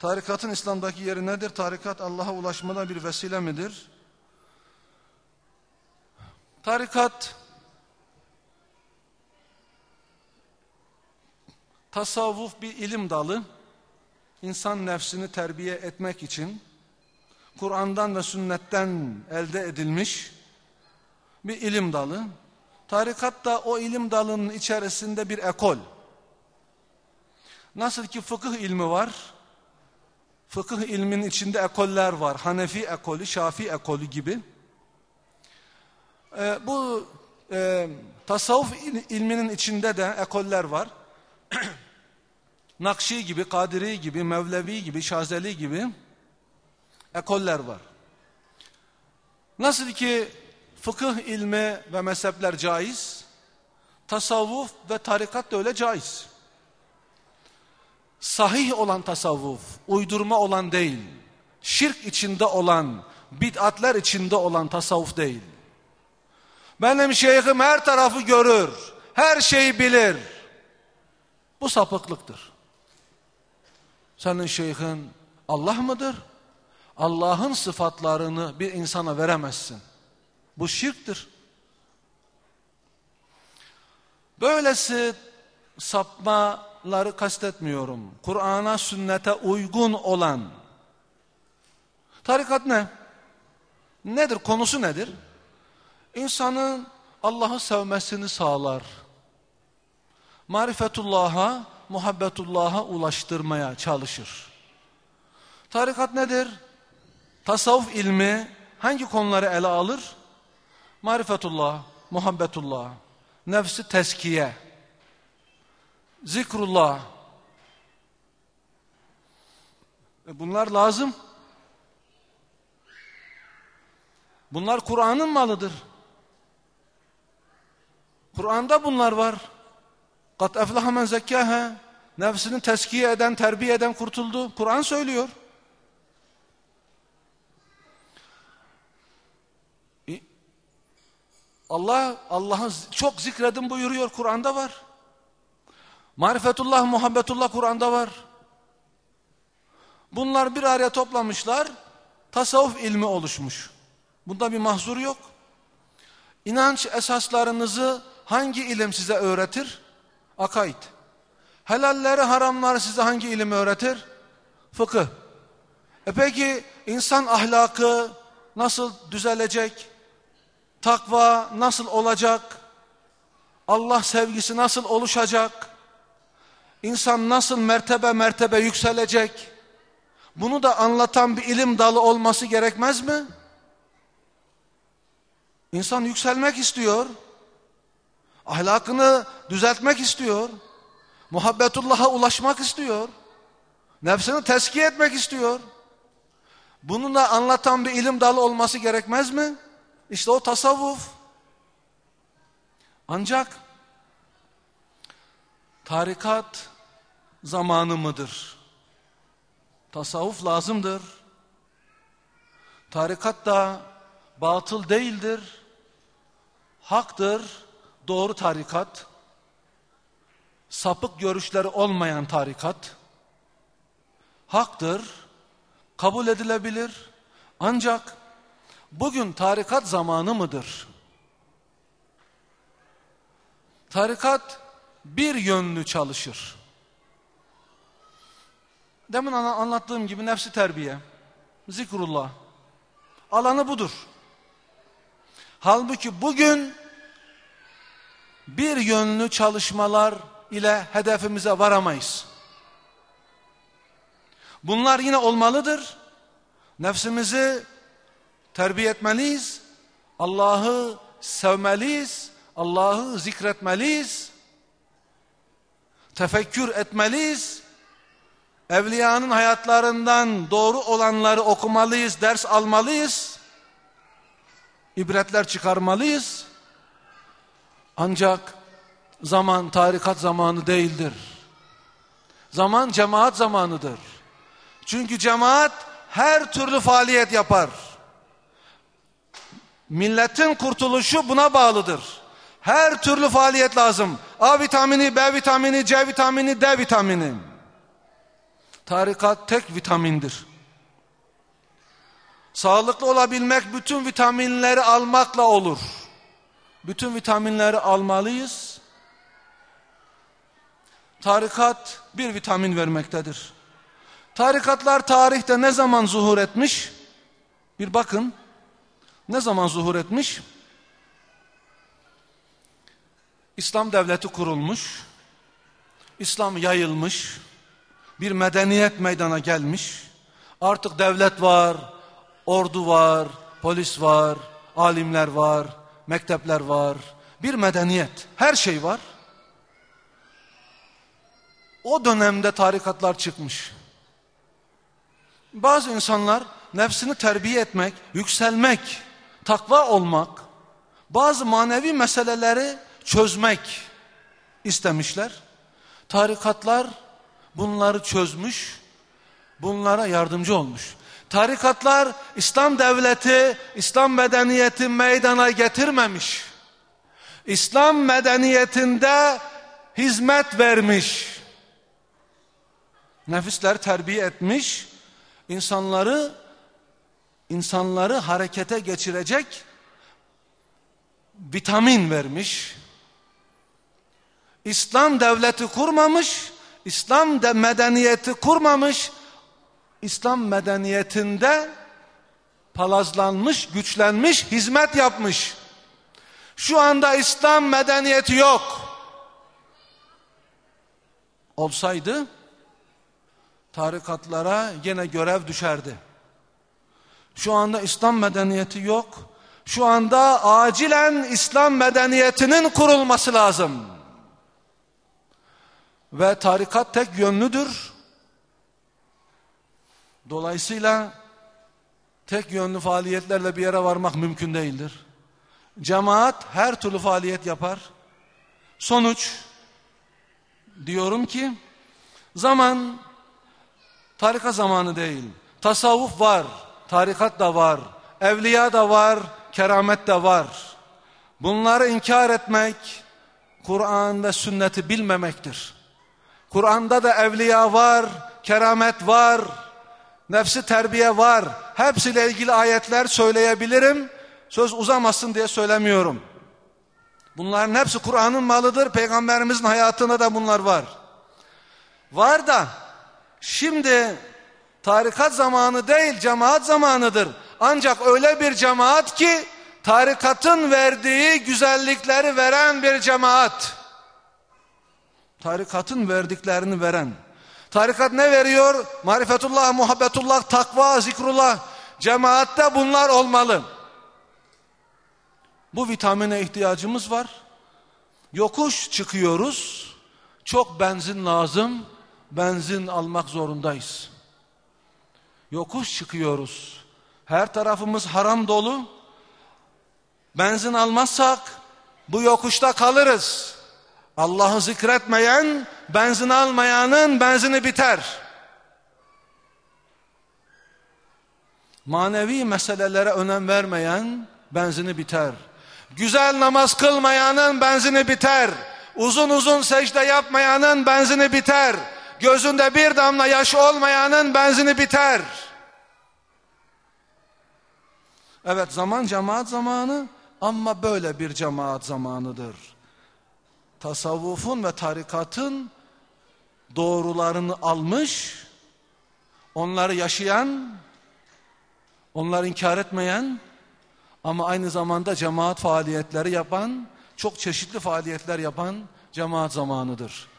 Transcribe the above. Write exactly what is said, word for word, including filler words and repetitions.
Tarikatın İslam'daki yeri nedir? Tarikat Allah'a ulaşmada bir vesile midir? Tarikat, tasavvuf bir ilim dalı. İnsan nefsini terbiye etmek için Kur'an'dan ve sünnetten elde edilmiş bir ilim dalı. Tarikat da o ilim dalının içerisinde bir ekol. Nasıl ki fıkıh ilmi var, fıkıh ilminin içinde ekoller var. Hanefi ekolü, Şafii ekolü gibi. Ee, bu e, tasavvuf ilminin içinde de ekoller var. Nakşi gibi, Kadiri gibi, Mevlevi gibi, Şazeli gibi ekoller var. Nasıl ki fıkıh ilmi ve mezhepler caiz, tasavvuf ve tarikat da öyle caiz. Sahih olan tasavvuf, uydurma olan değil, şirk içinde olan, bid'atler içinde olan tasavvuf değil. Benim şeyhim her tarafı görür, her şeyi bilir. Bu sapıklıktır. Senin şeyhin Allah mıdır? Allah'ın sıfatlarını bir insana veremezsin. Bu şirktir. Böylesi sapmaları kastetmiyorum. Kur'an'a, sünnete uygun olan. Tarikat ne? Nedir? Konusu nedir? İnsanın Allah'ı sevmesini sağlar. Marifetullah'a, muhabbetullah'a ulaştırmaya çalışır. Tarikat nedir? Tasavvuf ilmi hangi konuları ele alır? Marifetullah, muhabbetullah, nefsi teskiye, zikrullah. E bunlar lazım. Bunlar Kur'an'ın malıdır. Kur'an'da bunlar var. Kat eflaha men zekkâhe. Nefsini teskiye eden, terbiye eden kurtuldu. Kur'an söylüyor. Allah, Allah'ı çok zikredin buyuruyor. Kur'an'da var. Marifetullah, muhabbetullah Kur'an'da var. Bunlar bir araya toplamışlar. Tasavvuf ilmi oluşmuş. Bunda bir mahzur yok. İnanç esaslarınızı hangi ilim size öğretir? Akaid. Helalleri, haramları size hangi ilim öğretir? Fıkıh. E peki insan ahlakı nasıl düzelecek? Takva nasıl olacak? Allah sevgisi nasıl oluşacak? İnsan nasıl mertebe mertebe yükselecek? Bunu da anlatan bir ilim dalı olması gerekmez mi? İnsan yükselmek istiyor. Ahlakını düzeltmek istiyor. Muhabbetullah'a ulaşmak istiyor. Nefsini teskiye etmek istiyor. Bunu da anlatan bir ilim dalı olması gerekmez mi? İşte o tasavvuf. Ancak tarikat zamanı mıdır? Tasavvuf lazımdır. Tarikat da batıl değildir. Haktır. Doğru tarikat. Sapık görüşleri olmayan tarikat. Haktır. Kabul edilebilir. Ancak bugün tarikat zamanı mıdır? Tarikat bir yönlü çalışır. Demin anlattığım gibi nefsi terbiye, zikrullah. Alanı budur. Halbuki bugün bir yönlü çalışmalar ile hedefimize varamayız. Bunlar yine olmalıdır. Nefsimizi terbiye etmeliyiz. Allah'ı sevmeliyiz. Allah'ı zikretmeliyiz. Tefekkür etmeliyiz. Evliyanın hayatlarından doğru olanları okumalıyız, ders almalıyız. İbretler çıkarmalıyız. Ancak zaman tarikat zamanı değildir. Zaman cemaat zamanıdır. Çünkü cemaat her türlü faaliyet yapar. Milletin kurtuluşu buna bağlıdır. Her türlü faaliyet lazım. A vitamini, B vitamini, C vitamini, D vitamini. Tarikat tek vitamindir. Sağlıklı olabilmek bütün vitaminleri almakla olur. Bütün vitaminleri almalıyız. Tarikat bir vitamin vermektedir. Tarikatlar tarihte ne zaman zuhur etmiş? Bir bakın. Ne zaman zuhur etmiş? İslam devleti kurulmuş. İslam yayılmış. Bir medeniyet meydana gelmiş. Artık devlet var, ordu var, polis var, alimler var, mektepler var. Bir medeniyet, her şey var. O dönemde tarikatlar çıkmış. Bazı insanlar nefsini terbiye etmek, yükselmek, takva olmak, bazı manevi meseleleri çözmek istemişler. Tarikatlar bunları çözmüş, bunlara yardımcı olmuş. Tarikatlar İslam devleti, İslam medeniyeti meydana getirmemiş. İslam medeniyetinde hizmet vermiş. Nefisler terbiye etmiş, insanları insanları harekete geçirecek vitamin vermiş. İslam devleti kurmamış, İslam de medeniyeti kurmamış, İslam medeniyetinde palazlanmış, güçlenmiş, hizmet yapmış. Şu anda İslam medeniyeti yok. Olsaydı tarikatlara yine görev düşerdi. Şu anda İslam medeniyeti yok. Şu anda acilen İslam medeniyetinin kurulması lazım. Ve tarikat tek yönlüdür. Dolayısıyla tek yönlü faaliyetlerle bir yere varmak mümkün değildir. Cemaat her türlü faaliyet yapar. Sonuç, diyorum ki, zaman tarikat zamanı değil. Tasavvuf var, tarikat da var, evliya da var, keramet de var. Bunları inkar etmek, Kur'an ve sünneti bilmemektir. Kur'an'da da evliya var, keramet var, nefsi terbiye var. Hepsiyle ilgili ayetler söyleyebilirim. Söz uzamasın diye söylemiyorum. Bunların hepsi Kur'an'ın malıdır. Peygamberimizin hayatında da bunlar var. Var da şimdi tarikat zamanı değil, cemaat zamanıdır. Ancak öyle bir cemaat ki tarikatın verdiği güzellikleri veren bir cemaat. Tarikatın verdiklerini veren. Tarikat ne veriyor? Marifetullah, muhabbetullah, takva, zikrullah. Cemaatte bunlar olmalı. Bu vitamine ihtiyacımız var. Yokuş çıkıyoruz. Çok benzin lazım. Benzin almak zorundayız. Yokuş çıkıyoruz. Her tarafımız haram dolu. Benzin almazsak bu yokuşta kalırız. Allah'ı zikretmeyen, benzin almayanın benzini biter. Manevi meselelere önem vermeyen benzini biter. Güzel namaz kılmayanın benzini biter. Uzun uzun secde yapmayanın benzini biter. Gözünde bir damla yaş olmayanın benzini biter. Evet, zaman cemaat zamanı ama böyle bir cemaat zamanıdır. Tasavvufun ve tarikatın doğrularını almış, onları yaşayan, onları inkar etmeyen ama aynı zamanda cemaat faaliyetleri yapan, çok çeşitli faaliyetler yapan cemaat zamanıdır.